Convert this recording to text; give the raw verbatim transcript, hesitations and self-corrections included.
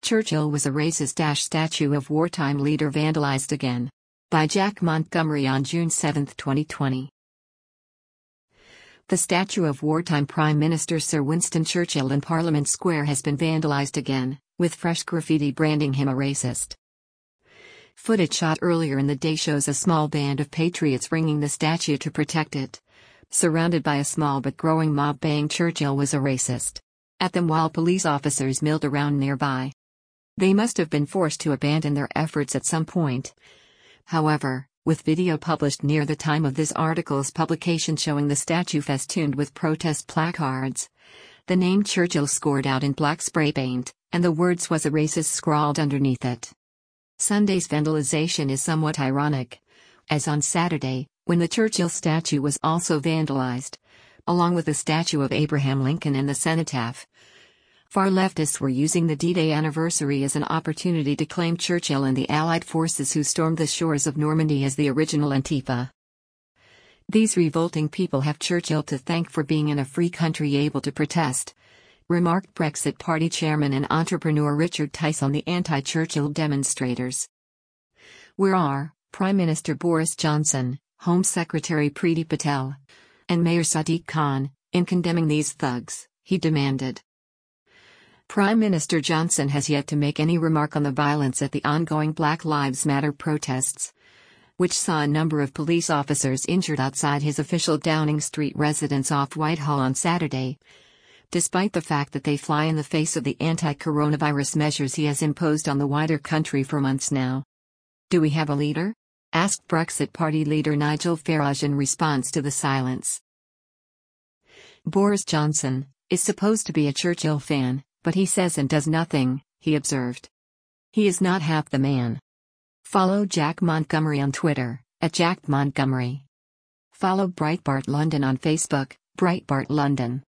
Churchill was a racist. Statue of wartime leader vandalized again. By Jack Montgomery on June seventh, twenty twenty. The statue of wartime Prime Minister Sir Winston Churchill in Parliament Square has been vandalized again, with fresh graffiti branding him a racist. Footage shot earlier in the day shows a small band of patriots ringing the statue to protect it, surrounded by a small but growing mob baying Churchill was a racist at them while police officers milled around nearby. They must have been forced to abandon their efforts at some point. However, with video published near the time of this article's publication showing the statue festooned with protest placards, the name Churchill scored out in black spray paint, and the words "was a racist" scrawled underneath it. Sunday's vandalization is somewhat ironic, as on Saturday, when the Churchill statue was also vandalized, along with the statue of Abraham Lincoln and the cenotaph. Far leftists were using the D-Day anniversary as an opportunity to claim Churchill and the Allied forces who stormed the shores of Normandy as the original Antifa. These revolting people have Churchill to thank for being in a free country able to protest, remarked Brexit Party chairman and entrepreneur Richard Tice on the anti-Churchill demonstrators. Where are Prime Minister Boris Johnson, Home Secretary Priti Patel, and Mayor Sadiq Khan, in condemning these thugs, he demanded. Prime Minister Johnson has yet to make any remark on the violence at the ongoing Black Lives Matter protests, which saw a number of police officers injured outside his official Downing Street residence off Whitehall on Saturday, despite the fact that they fly in the face of the anti-coronavirus measures he has imposed on the wider country for months now. Do we have a leader? Asked Brexit Party leader Nigel Farage in response to the silence. Boris Johnson is supposed to be a Churchill fan, but he says and does nothing, he observed. He is not half the man. Follow Jack Montgomery on Twitter, at Jack Montgomery. Follow Breitbart London on Facebook, Breitbart London.